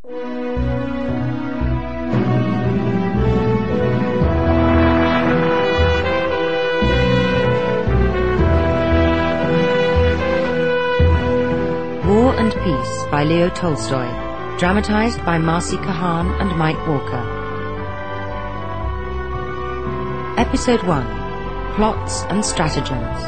War and Peace by Leo Tolstoy, dramatized by Marcy Kahan and Mike Walker. Episode 1. Plots and Stratagems.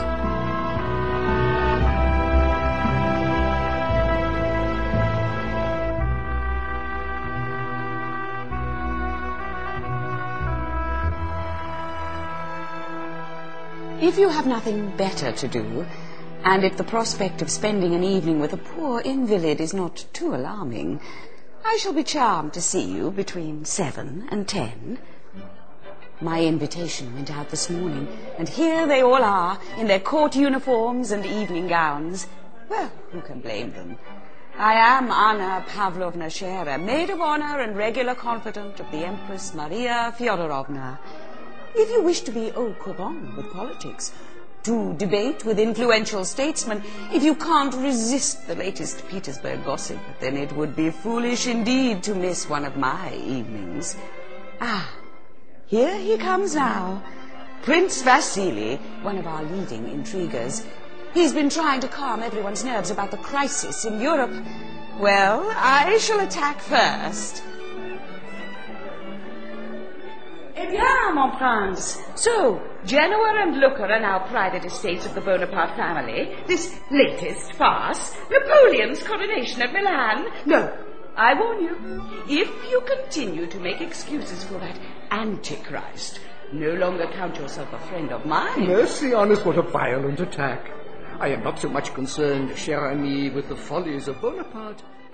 If you have nothing better to do, and if the prospect of spending an evening with a poor invalid is not too alarming, I shall be charmed to see you between 7 and 10. My invitation went out this morning, and here they all are, in their court uniforms and evening gowns. Well, who can blame them? I am Anna Pavlovna Scherer, maid of honor and regular confidant of the Empress Maria Fyodorovna. If you wish to be au courant with politics, to debate with influential statesmen, if you can't resist the latest Petersburg gossip, then it would be foolish indeed to miss one of my evenings. Ah, here he comes now, Prince Vasily, one of our leading intriguers. He's been trying to calm everyone's nerves about the crisis in Europe. Well, I shall attack first. Eh bien, mon prince. So, Genoa and Lucca are now private estates of the Bonaparte family. This latest farce, Napoleon's coronation at Milan. No, I warn you, if you continue to make excuses for that Antichrist, no longer count yourself a friend of mine. Mercy on us, what a violent attack. I am not so much concerned, cher ami, with the follies of Bonaparte,